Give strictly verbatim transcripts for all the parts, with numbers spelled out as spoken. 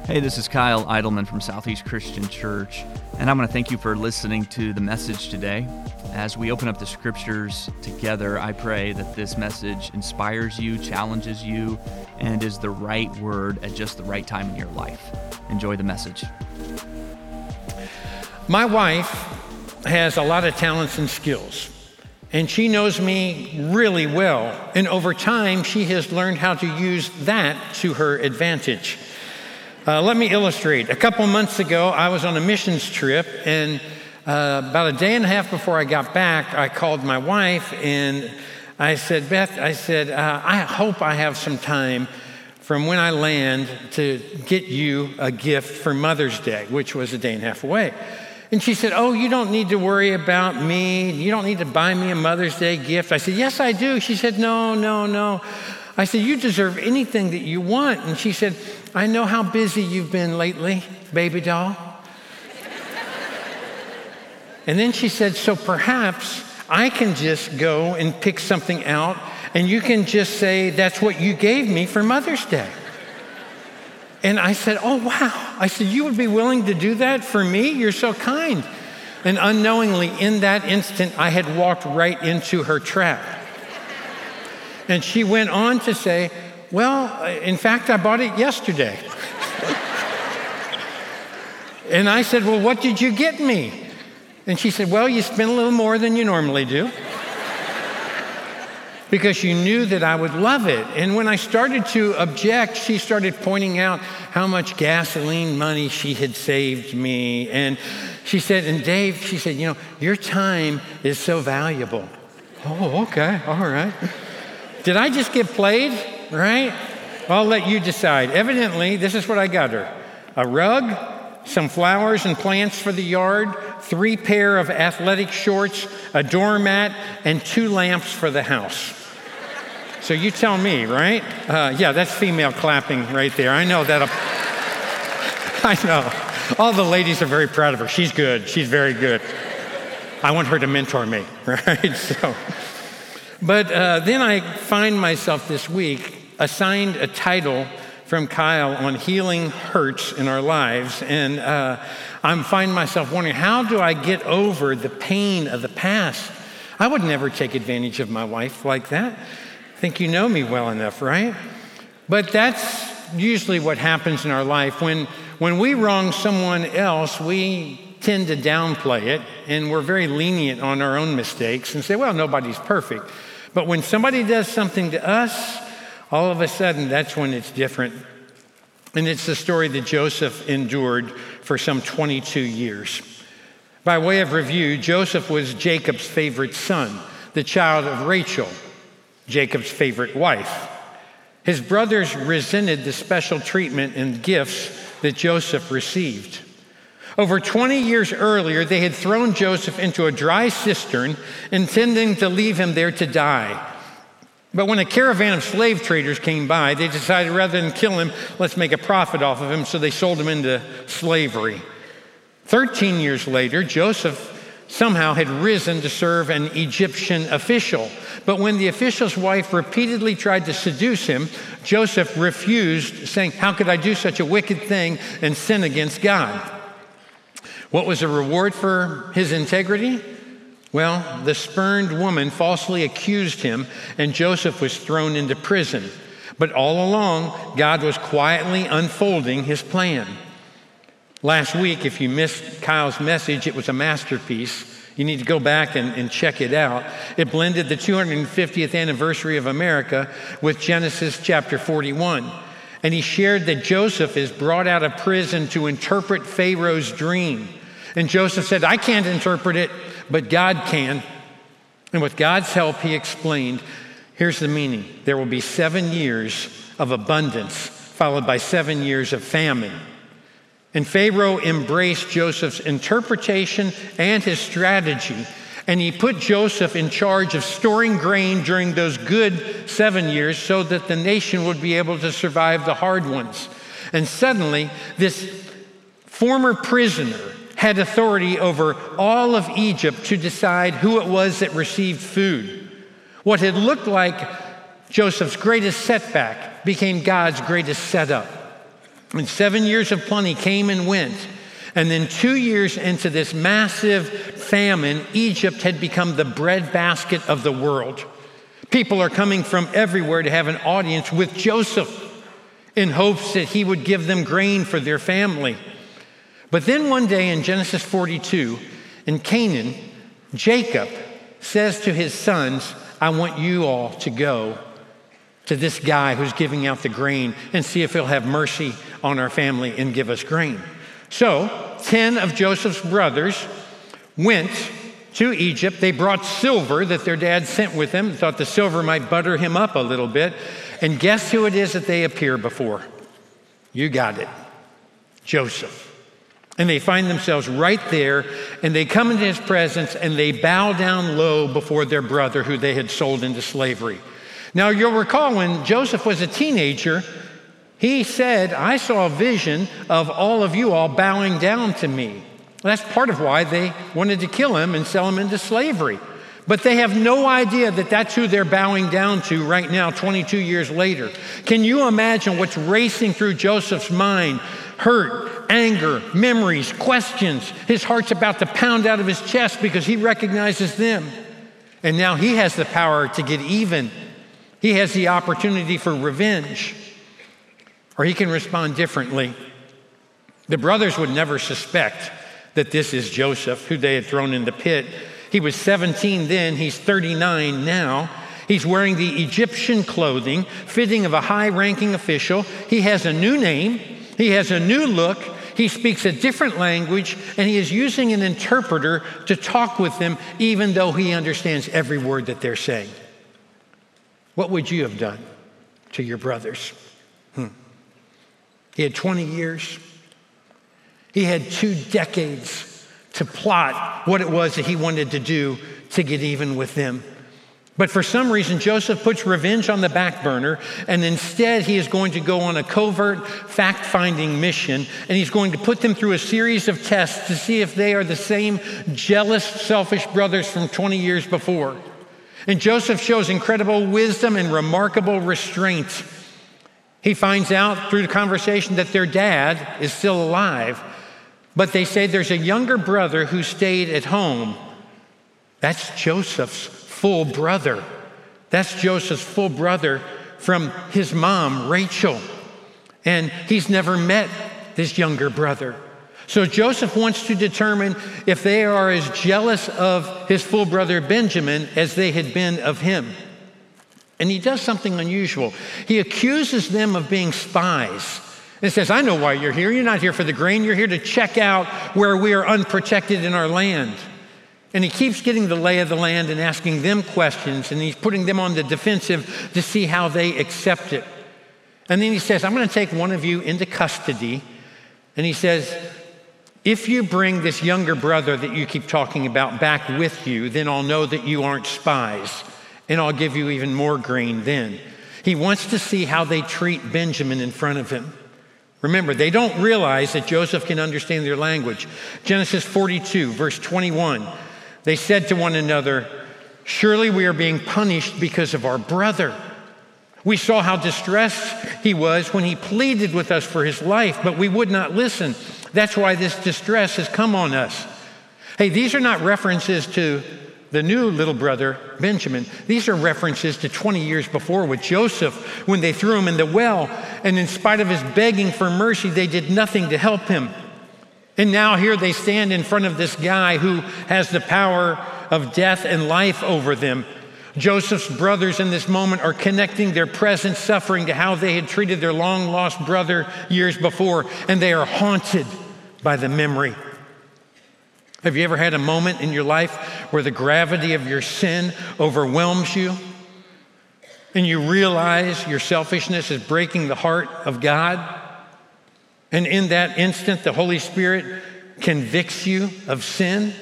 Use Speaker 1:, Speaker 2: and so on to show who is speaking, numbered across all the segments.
Speaker 1: Hey, this is Kyle Eidelman from Southeast Christian Church, and I'm going to thank you for listening to the message today. As we open up the scriptures together, I pray that this message inspires you, challenges you, and is the right word at just the right time in your life. Enjoy the message.
Speaker 2: My wife has a lot of talents and skills, and she knows me really well, and over time, she has learned how to use that to her advantage. Uh, let me illustrate. A couple months ago, I was on a missions trip, and uh, about a day and a half before I got back, I called my wife, and I said, Beth, I said, uh, I hope I have some time from when I land to get you a gift for Mother's Day, which was a day and a half away. And she said, oh, you don't need to worry about me. You don't need to buy me a Mother's Day gift. I said, yes, I do. She said, no, no, no. I said, you deserve anything that you want. And she said, I know how busy you've been lately, baby doll. And then she said, so perhaps I can just go and pick something out, and you can just say, that's what you gave me for Mother's Day. And I said, oh, wow. I said, you would be willing to do that for me? You're so kind. And unknowingly, in that instant, I had walked right into her trap. And she went on to say, well, in fact, I bought it yesterday. And I said, well, what did you get me? And she said, well, you spent a little more than you normally do. Because you knew that I would love it. And when I started to object, she started pointing out how much gasoline money she had saved me. And she said, and Dave, she said, you know, your time is so valuable. Oh, okay, all right. Did I just get played, right? I'll let you decide. Evidently, this is what I got her. A rug, some flowers and plants for the yard, three pair of athletic shorts, a doormat, and two lamps for the house. So you tell me, right? Uh, yeah, that's female clapping right there. I know that. I know. All the ladies are very proud of her. She's good. She's very good. I want her to mentor me, right? So, but uh, then I find myself this week assigned a title from Kyle on healing hurts in our lives, and uh, I'm finding myself wondering, how do I get over the pain of the past? I would never take advantage of my wife like that. I think you know me well enough, right? But that's usually what happens in our life. When, when we wrong someone else, we tend to downplay it, and we're very lenient on our own mistakes and say, well, nobody's perfect. But when somebody does something to us, all of a sudden, that's when it's different. And it's the story that Joseph endured for some twenty-two years. By way of review, Joseph was Jacob's favorite son, the child of Rachel, Jacob's favorite wife. His brothers resented the special treatment and gifts that Joseph received. Over twenty years earlier, they had thrown Joseph into a dry cistern, intending to leave him there to die. But when a caravan of slave traders came by, they decided rather than kill him, let's make a profit off of him, so they sold him into slavery. Thirteen years later, Joseph somehow had risen to serve an Egyptian official. But when the official's wife repeatedly tried to seduce him, Joseph refused, saying, how could I do such a wicked thing and sin against God? What was the reward for his integrity? Well, the spurned woman falsely accused him, and Joseph was thrown into prison. But all along, God was quietly unfolding his plan. Last week, if you missed Kyle's message, it was a masterpiece. You need to go back and, and check it out. It blended the two hundred fiftieth anniversary of America with Genesis chapter forty-one. And he shared that Joseph is brought out of prison to interpret Pharaoh's dream. And Joseph said, I can't interpret it, but God can. And with God's help, he explained, here's the meaning. There will be seven years of abundance, followed by seven years of famine. And Pharaoh embraced Joseph's interpretation and his strategy, and he put Joseph in charge of storing grain during those good seven years so that the nation would be able to survive the hard ones. And suddenly, this former prisoner had authority over all of Egypt to decide who it was that received food. What had looked like Joseph's greatest setback became God's greatest setup. And seven years of plenty came and went. And then two years into this massive famine, Egypt had become the breadbasket of the world. People are coming from everywhere to have an audience with Joseph in hopes that he would give them grain for their family. But then one day in Genesis forty-two, in Canaan, Jacob says to his sons, I want you all to go to this guy who's giving out the grain and see if he'll have mercy on our family and give us grain. So ten of Joseph's brothers went to Egypt. They brought silver that their dad sent with them, thought the silver might butter him up a little bit. And guess who it is that they appear before? You got it, Joseph. And they find themselves right there, and they come into his presence, and they bow down low before their brother who they had sold into slavery. Now, you'll recall when Joseph was a teenager, he said, I saw a vision of all of you all bowing down to me. That's part of why they wanted to kill him and sell him into slavery. But they have no idea that that's who they're bowing down to right now, twenty-two years later. Can you imagine what's racing through Joseph's mind? Hurt, anger, memories, questions. His heart's about to pound out of his chest because he recognizes them. And now he has the power to get even. He has the opportunity for revenge. Or he can respond differently. The brothers would never suspect that this is Joseph, who they had thrown in the pit. He was seventeen then, he's thirty-nine now. He's wearing the Egyptian clothing, fitting of a high-ranking official. He has a new name. He has a new look. He speaks a different language, and he is using an interpreter to talk with them, even though he understands every word that they're saying. What would you have done to your brothers? Hmm. He had twenty years. He had two decades to plot what it was that he wanted to do to get even with them. But for some reason, Joseph puts revenge on the back burner, and instead he is going to go on a covert fact-finding mission, and he's going to put them through a series of tests to see if they are the same jealous, selfish brothers from twenty years before. And Joseph shows incredible wisdom and remarkable restraint. He finds out through the conversation that their dad is still alive, but they say there's a younger brother who stayed at home. That's Joseph's full brother. That's Joseph's full brother from his mom, Rachel. And he's never met this younger brother. So Joseph wants to determine if they are as jealous of his full brother Benjamin as they had been of him. And he does something unusual. He accuses them of being spies. And says, I know why you're here. You're not here for the grain. You're here to check out where we are unprotected in our land. And he keeps getting the lay of the land and asking them questions. And he's putting them on the defensive to see how they accept it. And then he says, I'm going to take one of you into custody. And he says, if you bring this younger brother that you keep talking about back with you, then I'll know that you aren't spies. And I'll give you even more grain then. He wants to see how they treat Benjamin in front of him. Remember, they don't realize that Joseph can understand their language. Genesis forty-two, verse twenty-one, they said to one another, surely we are being punished because of our brother. We saw how distressed he was when he pleaded with us for his life, but we would not listen. That's why this distress has come on us. Hey, these are not references to the new little brother, Benjamin. These are references to twenty years before with Joseph when they threw him in the well. And in spite of his begging for mercy, they did nothing to help him. And now here they stand in front of this guy who has the power of death and life over them. Joseph's brothers in this moment are connecting their present suffering to how they had treated their long-lost brother years before, and they are haunted by the memory. Have you ever had a moment in your life where the gravity of your sin overwhelms you and you realize your selfishness is breaking the heart of God? And in that instant, the Holy Spirit convicts you of sin?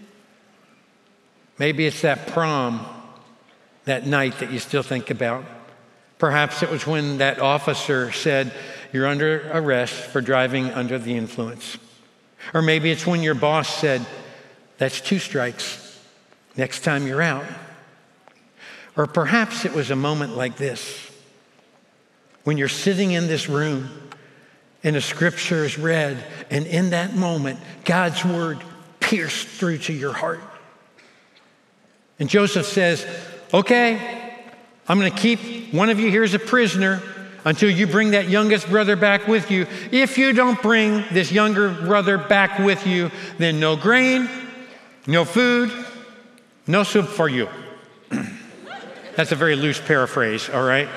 Speaker 2: Maybe it's that prom, that night that you still think about. Perhaps it was when that officer said, you're under arrest for driving under the influence. Or maybe it's when your boss said, that's two strikes, next time you're out. Or perhaps it was a moment like this, when you're sitting in this room and a scripture is read, and in that moment, God's word pierced through to your heart. And Joseph says, okay, I'm going to keep one of you here as a prisoner until you bring that youngest brother back with you. If you don't bring this younger brother back with you, then no grain, no food, no soup for you. That's a very loose paraphrase, all right?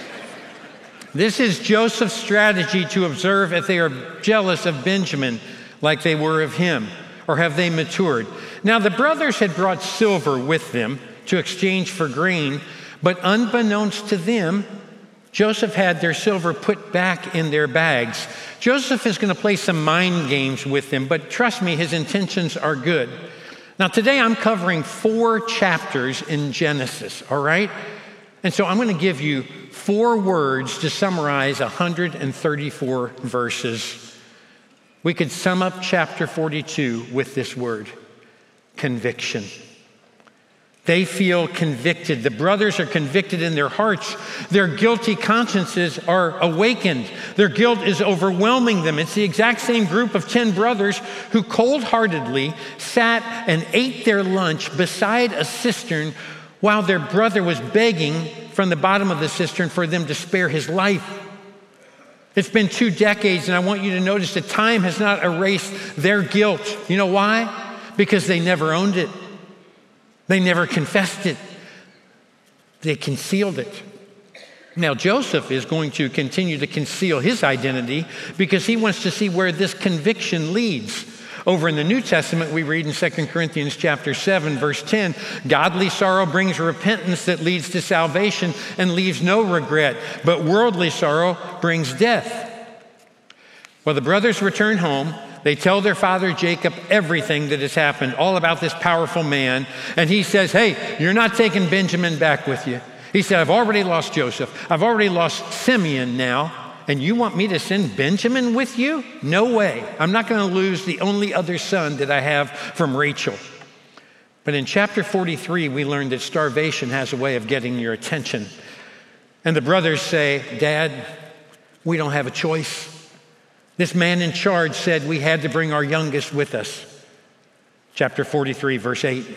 Speaker 2: This is Joseph's strategy to observe if they are jealous of Benjamin like they were of him, or have they matured. Now, the brothers had brought silver with them to exchange for grain, but unbeknownst to them, Joseph had their silver put back in their bags. Joseph is going to play some mind games with them, but trust me, his intentions are good. Now, today I'm covering four chapters in Genesis, all right? And so I'm going to give you four words to summarize one hundred thirty-four verses. We could sum up chapter forty-two with this word, conviction. They feel convicted. The brothers are convicted in their hearts. Their guilty consciences are awakened. Their guilt is overwhelming them. It's the exact same group of ten brothers who cold-heartedly sat and ate their lunch beside a cistern while their brother was begging from the bottom of the cistern for them to spare his life. It's been two decades, and I want you to notice that time has not erased their guilt. You know why? Because they never owned it. They never confessed it. They concealed it. Now, Joseph is going to continue to conceal his identity because he wants to see where this conviction leads. Over in the New Testament, we read in Second Corinthians chapter seven, verse ten, godly sorrow brings repentance that leads to salvation and leaves no regret, but worldly sorrow brings death. Well, the brothers return home. They tell their father Jacob everything that has happened, all about this powerful man. And he says, hey, you're not taking Benjamin back with you. He said, I've already lost Joseph. I've already lost Simeon now. And you want me to send Benjamin with you? No way. I'm not going to lose the only other son that I have from Rachel. But in chapter forty-three, we learned that starvation has a way of getting your attention. And the brothers say, Dad, we don't have a choice. This man in charge said we had to bring our youngest with us. Chapter forty-three, verse eight.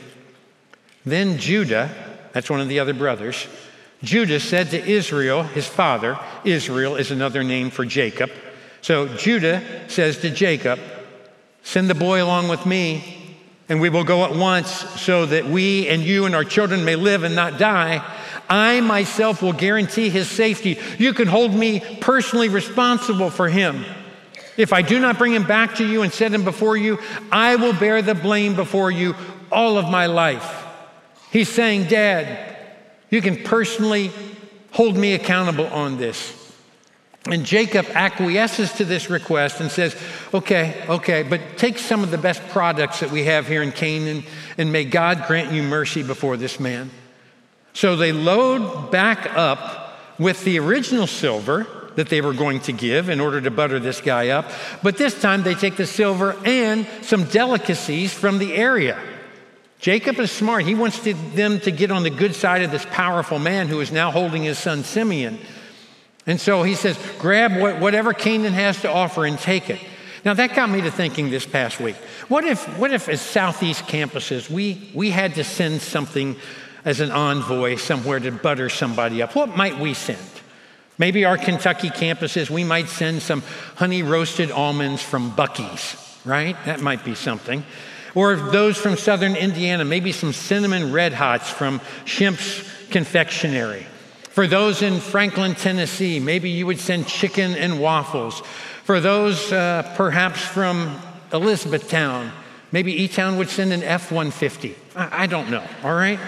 Speaker 2: Then Judah, that's one of the other brothers, Judah said to Israel, his father, Israel is another name for Jacob. So Judah says to Jacob, send the boy along with me, and we will go at once so that we and you and our children may live and not die. I myself will guarantee his safety. You can hold me personally responsible for him. If I do not bring him back to you and set him before you, I will bear the blame before you all of my life. He's saying, Dad, you can personally hold me accountable on this. And Jacob acquiesces to this request and says, okay, okay, but take some of the best products that we have here in Canaan, and may God grant you mercy before this man. So they load back up with the original silver that they were going to give in order to butter this guy up. But this time they take the silver and some delicacies from the area. Jacob is smart. He wants to, them to get on the good side of this powerful man who is now holding his son Simeon. And so he says, grab what, whatever Canaan has to offer and take it. Now that got me to thinking this past week. What if, what if as Southeast campuses, we, we had to send something as an envoy somewhere to butter somebody up? What might we send? Maybe our Kentucky campuses, we might send some honey roasted almonds from Buc-ee's, right? That might be something. Or those from southern Indiana, maybe some cinnamon Red Hots from Shimp's Confectionery. For those in Franklin, Tennessee, maybe you would send chicken and waffles. For those uh, perhaps from Elizabethtown, maybe E-Town would send an F one fifty. I, I don't know, all right?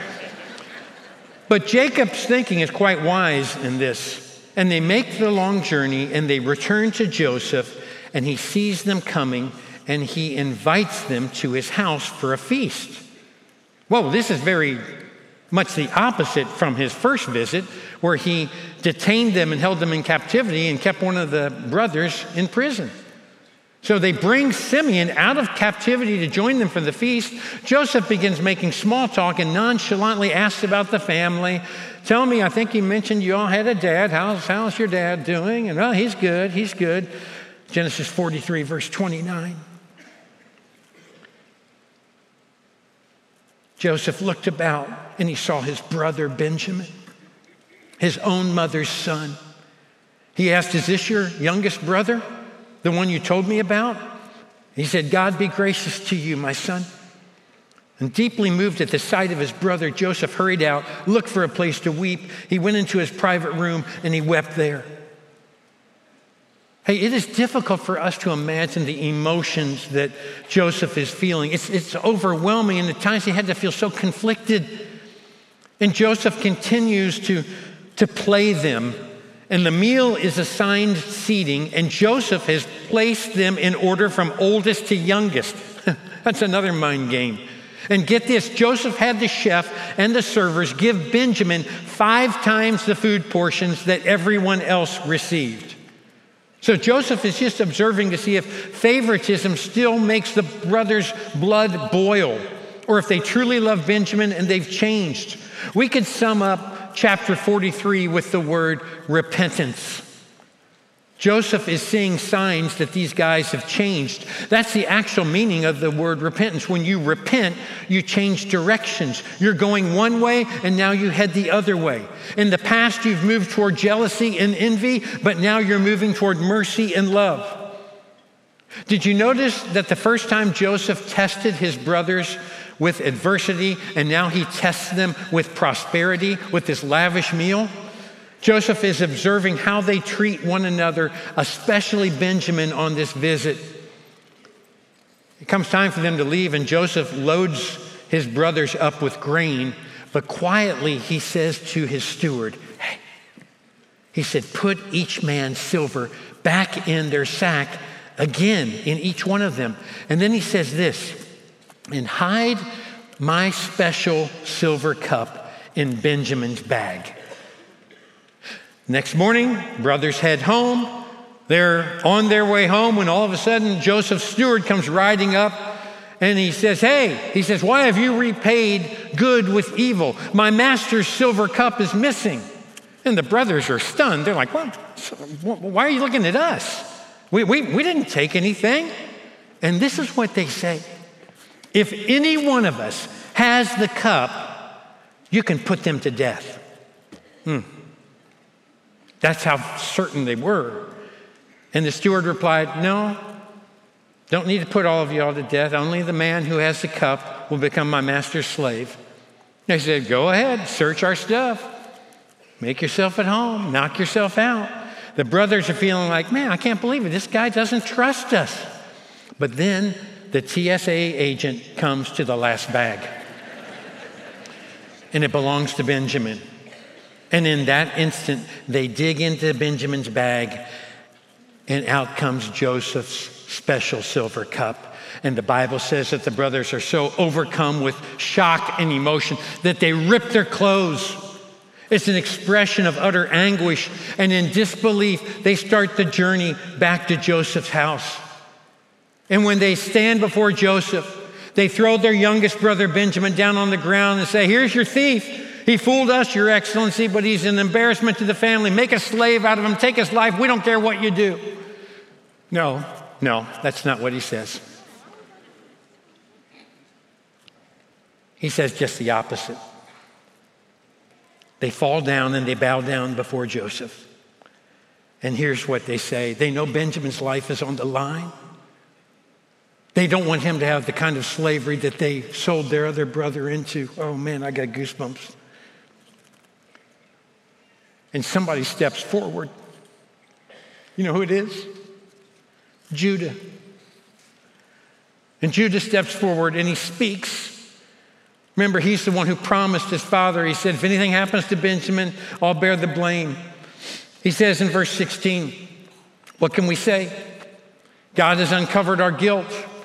Speaker 2: But Jacob's thinking is quite wise in this. And they make the long journey and they return to Joseph, and he sees them coming and he invites them to his house for a feast. Whoa, this is very much the opposite from his first visit, where he detained them and held them in captivity and kept one of the brothers in prison. So they bring Simeon out of captivity to join them for the feast. Joseph begins making small talk and nonchalantly asks about the family. Tell me, I think you mentioned you all had a dad. How's, how's your dad doing? And well, he's good, he's good. Genesis forty-three, verse twenty-nine. Joseph looked about and he saw his brother Benjamin, his own mother's son. He asked, is this your youngest brother, the one you told me about? He said, God be gracious to you, my son. And deeply moved at the sight of his brother, Joseph hurried out, looked for a place to weep. He went into his private room and he wept there. Hey, it is difficult for us to imagine the emotions that Joseph is feeling. It's, it's overwhelming, and at times he had to feel so conflicted. And Joseph continues to, to play them. And the meal is assigned seating, and Joseph has placed them in order from oldest to youngest. That's another mind game. And get this, Joseph had the chef and the servers give Benjamin five times the food portions that everyone else received. So Joseph is just observing to see if favoritism still makes the brothers' blood boil, or if they truly love Benjamin and they've changed. We could sum up chapter forty-three with the word repentance. Joseph is seeing signs that these guys have changed. That's the actual meaning of the word repentance. When you repent, you change directions. You're going one way, and now you head the other way. In the past, you've moved toward jealousy and envy, but now you're moving toward mercy and love. Did you notice that the first time Joseph tested his brothers with adversity, and now he tests them with prosperity, with this lavish meal? Joseph is observing how they treat one another, especially Benjamin on this visit. It comes time for them to leave, and Joseph loads his brothers up with grain, but quietly he says to his steward, hey, he said, put each man's silver back in their sack again, in each one of them. And then he says this, and hide my special silver cup in Benjamin's bag. Next morning, brothers head home. They're on their way home when all of a sudden Joseph's steward comes riding up and he says, hey, he says, why have you repaid good with evil? My master's silver cup is missing. And the brothers are stunned. They're like, well, why are you looking at us? We, we, we didn't take anything. And this is what they say. If any one of us has the cup, you can put them to death. Hmm. That's how certain they were. And the steward replied, no, don't need to put all of you all to death. Only the man who has the cup will become my master's slave. They said, go ahead, search our stuff. Make yourself at home, knock yourself out. The brothers are feeling like, man, I can't believe it. This guy doesn't trust us. But then the T S A agent comes to the last bag. And it belongs to Benjamin. And in that instant, they dig into Benjamin's bag, and out comes Joseph's special silver cup. And the Bible says that the brothers are so overcome with shock and emotion that they rip their clothes. It's an expression of utter anguish. And in disbelief, they start the journey back to Joseph's house. And when they stand before Joseph, they throw their youngest brother Benjamin down on the ground and say, here's your thief. He fooled us, Your Excellency, but he's an embarrassment to the family. Make a slave out of him. Take his life. We don't care what you do. No, no, that's not what he says. He says just the opposite. They fall down and they bow down before Joseph. And here's what they say. They know Benjamin's life is on the line. They don't want him to have the kind of slavery that they sold their other brother into. Oh man, I got goosebumps. And somebody steps forward. You know who it is? Judah. And Judah steps forward and he speaks. Remember, he's the one who promised his father. He said, if anything happens to Benjamin, I'll bear the blame. He says in verse sixteen, what can we say? God has uncovered our guilt.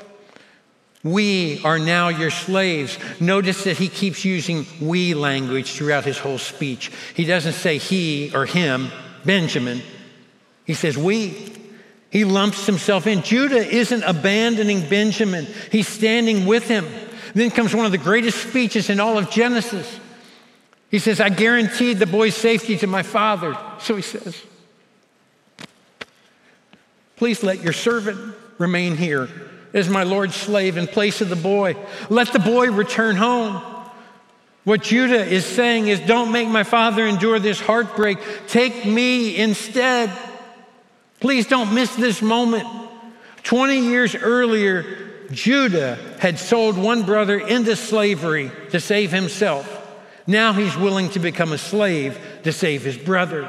Speaker 2: We are now your slaves. Notice that he keeps using we language throughout his whole speech. He doesn't say he or him, Benjamin. He says we. He lumps himself in. Judah isn't abandoning Benjamin. He's standing with him. Then comes one of the greatest speeches in all of Genesis. He says, I guaranteed the boy's safety to my father. So he says. Please let your servant remain here as my Lord's slave in place of the boy. Let the boy return home. What Judah is saying is, don't make my father endure this heartbreak. Take me instead. Please don't miss this moment. twenty years earlier, Judah had sold one brother into slavery to save himself. Now he's willing to become a slave to save his brother.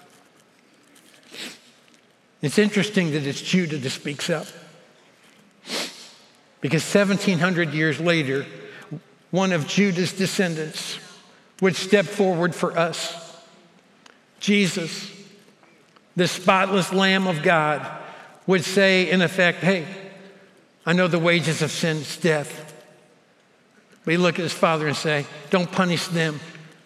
Speaker 2: It's interesting that it's Judah that speaks up. Because seventeen hundred years later, one of Judah's descendants would step forward for us. Jesus, the spotless Lamb of God, would say, in effect, hey, I know the wages of sin is death. But he look at his father and say, don't punish them.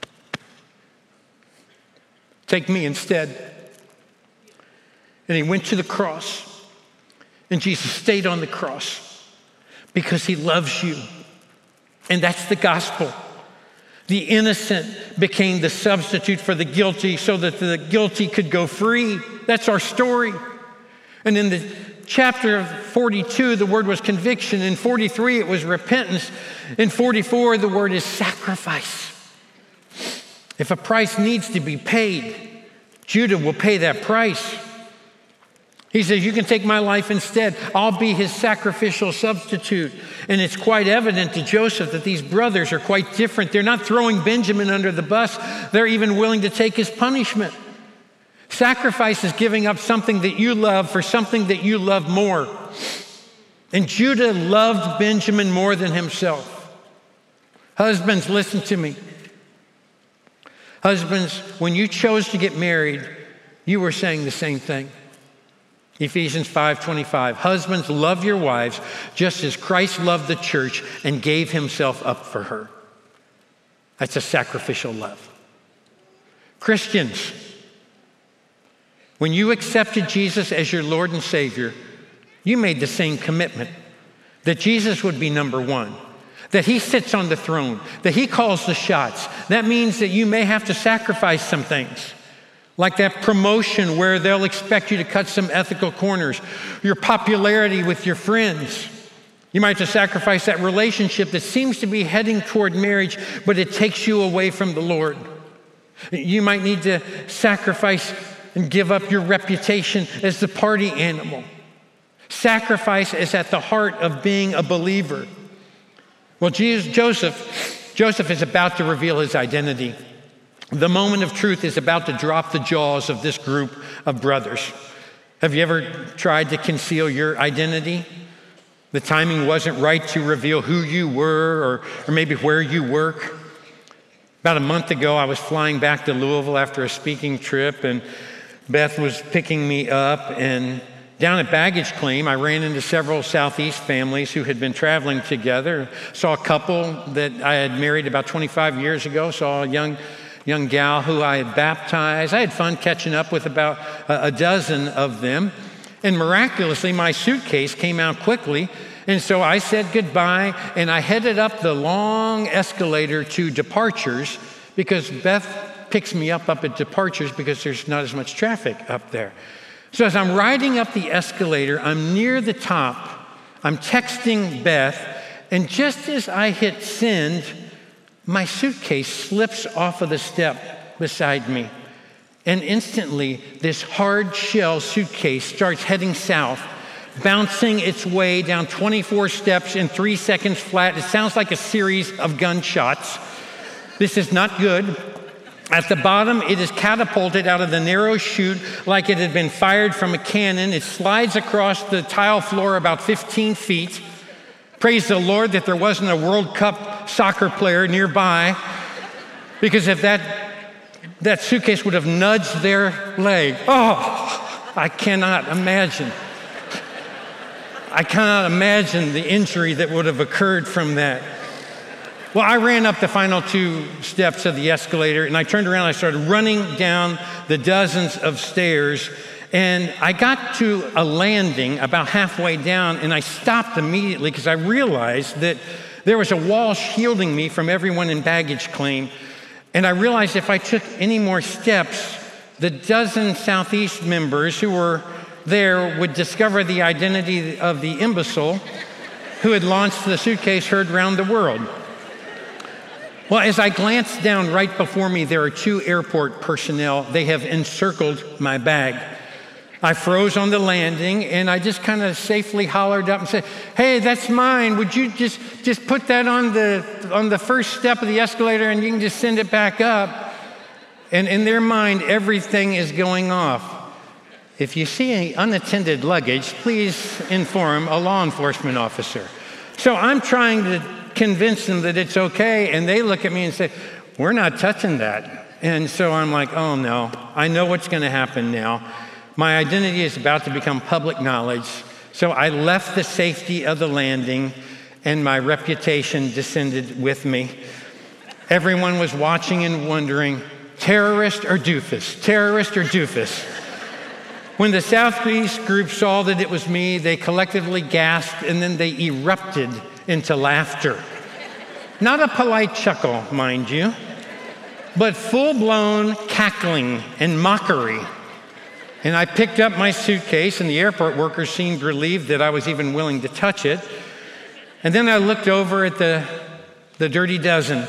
Speaker 2: Take me instead. And he went to the cross. And Jesus stayed on the cross because he loves you. And that's the gospel. The innocent became the substitute for the guilty so that the guilty could go free. That's our story. And in the chapter of forty-two, the word was conviction. In forty-three, it was repentance. In forty-four, the word is sacrifice. If a price needs to be paid, Judah will pay that price. He says, you can take my life instead. I'll be his sacrificial substitute. And it's quite evident to Joseph that these brothers are quite different. They're not throwing Benjamin under the bus. They're even willing to take his punishment. Sacrifice is giving up something that you love for something that you love more. And Judah loved Benjamin more than himself. Husbands, listen to me. Husbands, when you chose to get married, you were saying the same thing. Ephesians five twenty-five, husbands, love your wives just as Christ loved the church and gave himself up for her. That's a sacrificial love. Christians, when you accepted Jesus as your Lord and Savior, you made the same commitment that Jesus would be number one, that he sits on the throne, that he calls the shots. That means that you may have to sacrifice some things. Like that promotion where they'll expect you to cut some ethical corners, your popularity with your friends. You might have to sacrifice that relationship that seems to be heading toward marriage, but it takes you away from the Lord. You might need to sacrifice and give up your reputation as the party animal. Sacrifice is at the heart of being a believer. Well, Jesus, Joseph, Joseph is about to reveal his identity. The moment of truth is about to drop the jaws of this group of brothers. Have you ever tried to conceal your identity? The timing wasn't right to reveal who you were or, or maybe where you work. About a month ago, I was flying back to Louisville after a speaking trip, and Beth was picking me up. And down at baggage claim, I ran into several Southeast families who had been traveling together. Saw a couple that I had married about twenty-five years ago. Saw a young young gal who I had baptized. I had fun catching up with about a dozen of them. And miraculously, my suitcase came out quickly. And so I said goodbye, and I headed up the long escalator to Departures because Beth picks me up up at Departures because there's not as much traffic up there. So as I'm riding up the escalator, I'm near the top. I'm texting Beth, and just as I hit send, my suitcase slips off of the step beside me. And instantly, this hard shell suitcase starts heading south, bouncing its way down twenty-four steps in three seconds flat. It sounds like a series of gunshots. This is not good. At the bottom, it is catapulted out of the narrow chute like it had been fired from a cannon. It slides across the tile floor about fifteen feet. Praise the Lord that there wasn't a World Cup soccer player nearby, because if that, that suitcase would have nudged their leg. Oh, I cannot imagine. I cannot imagine the injury that would have occurred from that. Well, I ran up the final two steps of the escalator, and I turned around, and I started running down the dozens of stairs. And I got to a landing about halfway down, and I stopped immediately because I realized that there was a wall shielding me from everyone in baggage claim. And I realized if I took any more steps, the dozen Southeast members who were there would discover the identity of the imbecile who had launched the suitcase heard round the world. Well, as I glanced down right before me, there are two airport personnel. They have encircled my bag. I froze on the landing, and I just kind of safely hollered up and said, "Hey, that's mine. Would you just, just put that on the, on the first step of the escalator, and you can just send it back up?" And in their mind, everything is going off. If you see any unattended luggage, please inform a law enforcement officer. So I'm trying to convince them that it's okay, and they look at me and say, "We're not touching that." And so I'm like, oh no, I know what's going to happen now. My identity is about to become public knowledge. So I left the safety of the landing, and my reputation descended with me. Everyone was watching and wondering, terrorist or doofus, terrorist or doofus. When the Southeast group saw that it was me, they collectively gasped, and then they erupted into laughter. Not a polite chuckle, mind you, but full-blown cackling and mockery. And I picked up my suitcase, and the airport workers seemed relieved that I was even willing to touch it. And then I looked over at the, the Dirty Dozen.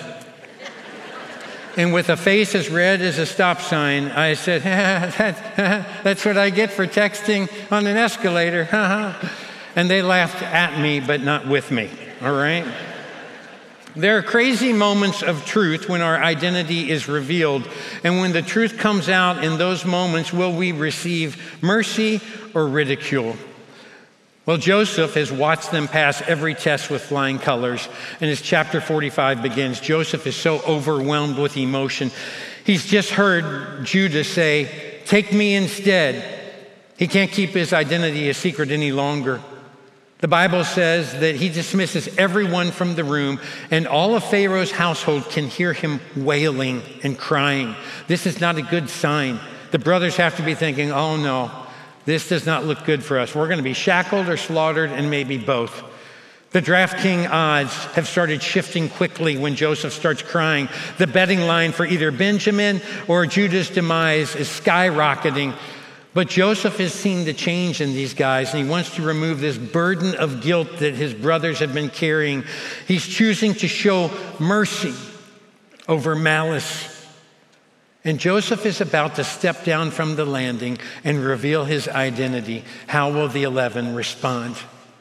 Speaker 2: And with a face as red as a stop sign, I said, "That's what I get for texting on an escalator." And they laughed at me, but not with me, all right? There are crazy moments of truth when our identity is revealed. And when the truth comes out in those moments, will we receive mercy or ridicule? Well, Joseph has watched them pass every test with flying colors. And as chapter forty-five begins, Joseph is so overwhelmed with emotion. He's just heard Judah say, "Take me instead." He can't keep his identity a secret any longer. The Bible says that he dismisses everyone from the room, and all of Pharaoh's household can hear him wailing and crying. This is not a good sign. The brothers have to be thinking, "Oh no, this does not look good for us. We're going to be shackled or slaughtered, and maybe both." The DraftKings odds have started shifting quickly when Joseph starts crying. The betting line for either Benjamin or Judah's demise is skyrocketing. But Joseph has seen the change in these guys, and he wants to remove this burden of guilt that his brothers have been carrying. He's choosing to show mercy over malice. And Joseph is about to step down from the landing and reveal his identity. How will the eleven respond?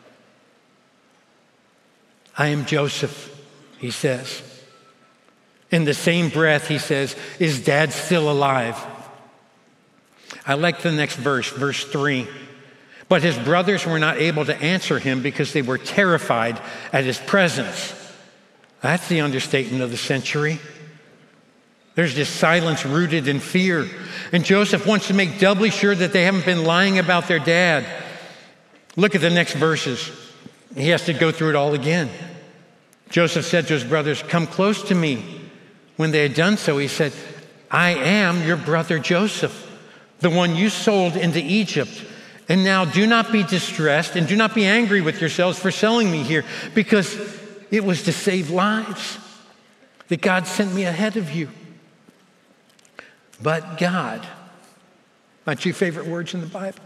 Speaker 2: "I am Joseph," he says. In the same breath, he says, "Is Dad still alive?" I like the next verse, verse three. But his brothers were not able to answer him because they were terrified at his presence. That's the understatement of the century. There's just silence rooted in fear. And Joseph wants to make doubly sure that they haven't been lying about their dad. Look at the next verses. He has to go through it all again. Joseph said to his brothers, "Come close to me." When they had done so, he said, "I am your brother Joseph, the one you sold into Egypt. And now do not be distressed and do not be angry with yourselves for selling me here, because it was to save lives that God sent me ahead of you. But God," my two favorite words in the Bible,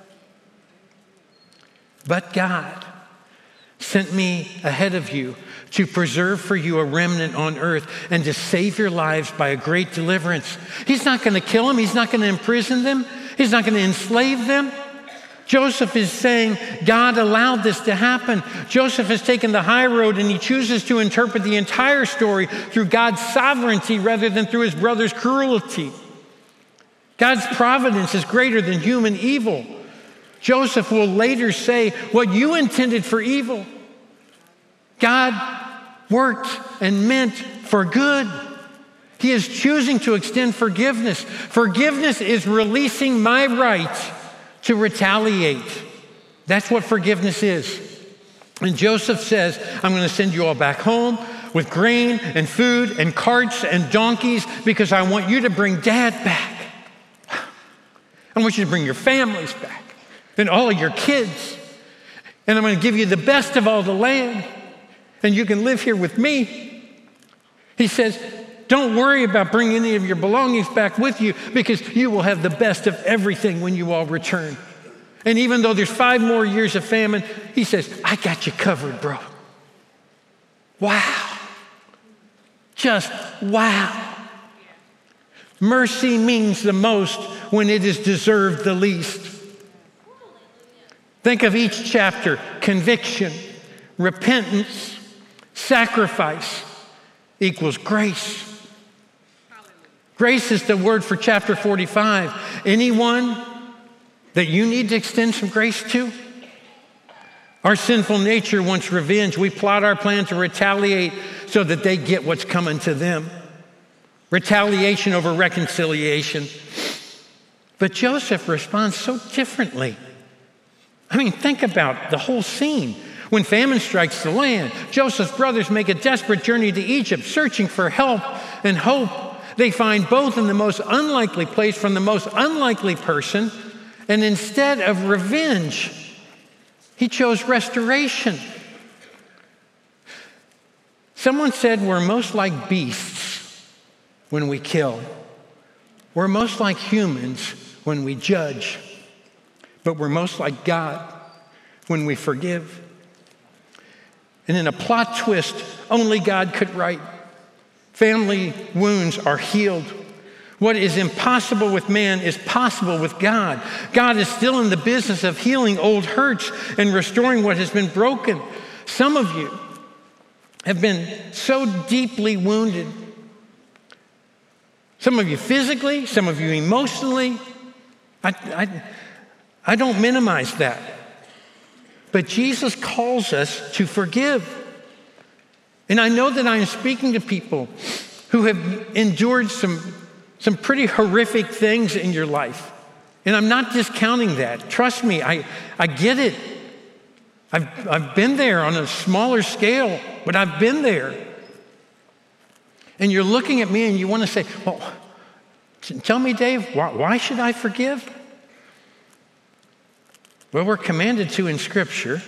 Speaker 2: "but God sent me ahead of you to preserve for you a remnant on earth and to save your lives by a great deliverance." He's not going to kill them. He's not going to imprison them. He's not going to enslave them. Joseph is saying God allowed this to happen. Joseph has taken the high road, and he chooses to interpret the entire story through God's sovereignty rather than through his brother's cruelty. God's providence is greater than human evil. Joseph will later say, "What you intended for evil, God worked and meant for good." He is choosing to extend forgiveness. Forgiveness is releasing my right to retaliate. That's what forgiveness is. And Joseph says, "I'm going to send you all back home with grain and food and carts and donkeys because I want you to bring Dad back. I want you to bring your families back and all of your kids. And I'm going to give you the best of all the land, and you can live here with me." He says, "Don't worry about bringing any of your belongings back with you, because you will have the best of everything when you all return." And even though there's five more years of famine, he says, I got you covered, bro. Wow. Just wow. Mercy means the most when it is deserved the least. Think of each chapter: conviction, repentance, sacrifice equals grace. Grace is the word for chapter forty-five. Anyone that you need to extend some grace to? Our sinful nature wants revenge. We plot our plan to retaliate so that they get what's coming to them. Retaliation over reconciliation. But Joseph responds so differently. I mean, think about the whole scene. When famine strikes the land, Joseph's brothers make a desperate journey to Egypt, searching for help and hope. They find both in the most unlikely place from the most unlikely person, and instead of revenge, he chose restoration. Someone said we're most like beasts when we kill. We're most like humans when we judge. But we're most like God when we forgive. And in a plot twist only God could write, family wounds are healed. What is impossible with man is possible with God. God is still in the business of healing old hurts and restoring what has been broken. Some of you have been so deeply wounded. Some of you physically, some of you emotionally. I, I, I don't minimize that. But Jesus calls us to forgive. And I know that I am speaking to people who have endured some Some pretty horrific things in your life. And I'm not discounting that. Trust me, I, I get it. I've, I've been there on a smaller scale, but I've been there. And you're looking at me and you want to say, well, tell me, Dave, why, why should I forgive? Well, we're commanded to in Scripture.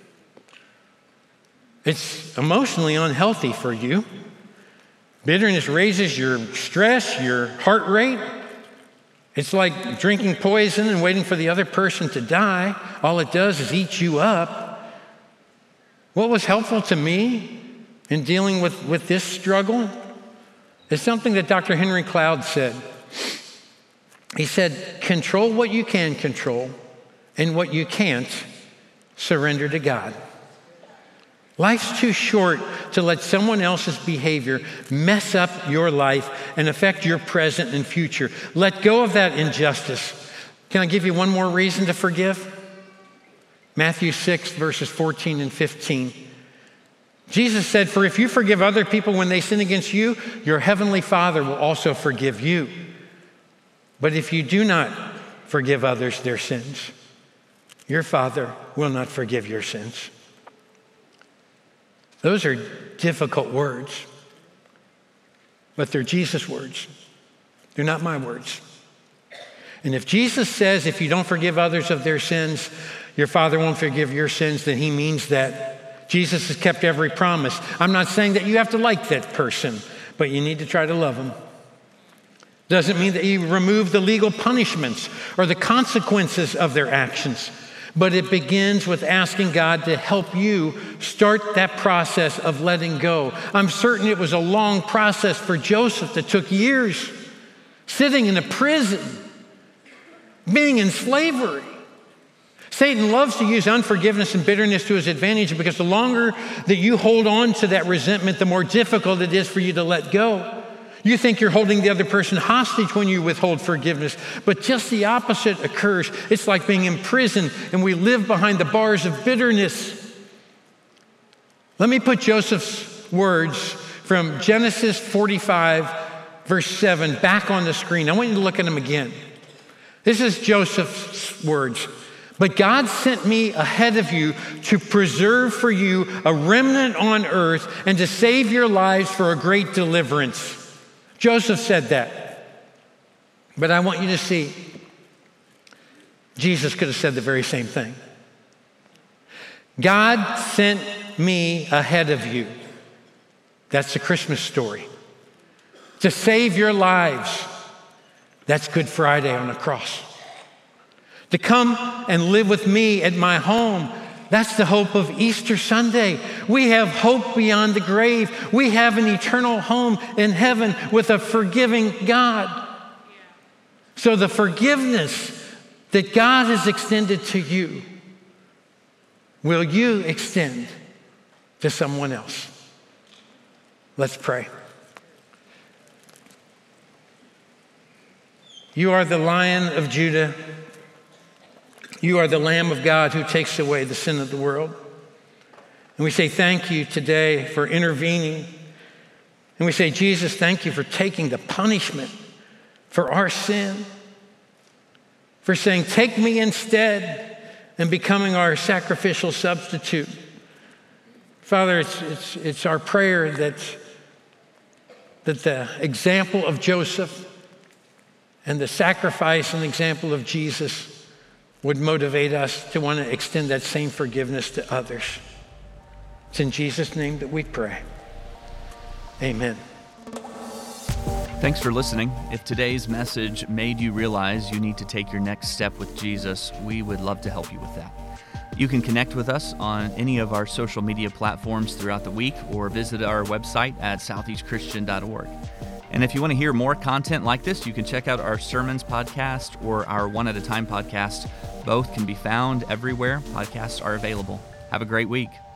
Speaker 2: It's emotionally unhealthy for you. Bitterness raises your stress, your heart rate. It's like drinking poison and waiting for the other person to die. All it does is eat you up. What was helpful to me in dealing with, with this struggle is something that Doctor Henry Cloud said. He said, control what you can control, and what you can't, surrender to God. Life's too short to let someone else's behavior mess up your life and affect your present and future. Let go of that injustice. Can I give you one more reason to forgive? Matthew six, verses fourteen and fifteen. Jesus said, for if you forgive other people when they sin against you, your heavenly Father will also forgive you. But if you do not forgive others their sins, your Father will not forgive your sins. Those are difficult words, but they're Jesus' words. They're not my words. And if Jesus says, if you don't forgive others of their sins, your Father won't forgive your sins, then he means that. Jesus has kept every promise. I'm not saying that you have to like that person, but you need to try to love them. Doesn't mean that you remove the legal punishments or the consequences of their actions. But it begins with asking God to help you start that process of letting go. I'm certain it was a long process for Joseph that took years, sitting in a prison, being in slavery. Satan loves to use unforgiveness and bitterness to his advantage because the longer that you hold on to that resentment, the more difficult it is for you to let go. You think you're holding the other person hostage when you withhold forgiveness, but just the opposite occurs. It's like being in prison and we live behind the bars of bitterness. Let me put Joseph's words from Genesis forty-five, verse seven, back on the screen. I want you to look at them again. This is Joseph's words. But God sent me ahead of you to preserve for you a remnant on earth and to save your lives for a great deliverance. Joseph said that. But I want you to see, Jesus could have said the very same thing. God sent me ahead of you. That's the Christmas story. To save your lives. That's Good Friday on the cross. to come and live with me at my home. That's the hope of Easter Sunday. We have hope beyond the grave. We have an eternal home in heaven with a forgiving God. So the forgiveness that God has extended to you, will you extend to someone else? Let's pray. You are the Lion of Judah. You are the Lamb of God who takes away the sin of the world. And we say thank you today for intervening. And we say, Jesus, thank you for taking the punishment for our sin, for saying, take me instead, and becoming our sacrificial substitute. Father, it's, it's, it's our prayer that, that the example of Joseph and the sacrifice and example of Jesus would motivate us to want to extend that same forgiveness to others. It's in Jesus' name that we pray. Amen.
Speaker 1: Thanks for listening. If today's message made you realize you need to take your next step with Jesus, we would love to help you with that. You can connect with us on any of our social media platforms throughout the week or visit our website at southeast christian dot org. And if you want to hear more content like this, you can check out our Sermons podcast or our One at a Time podcast. Both can be found everywhere podcasts are available. Have a great week.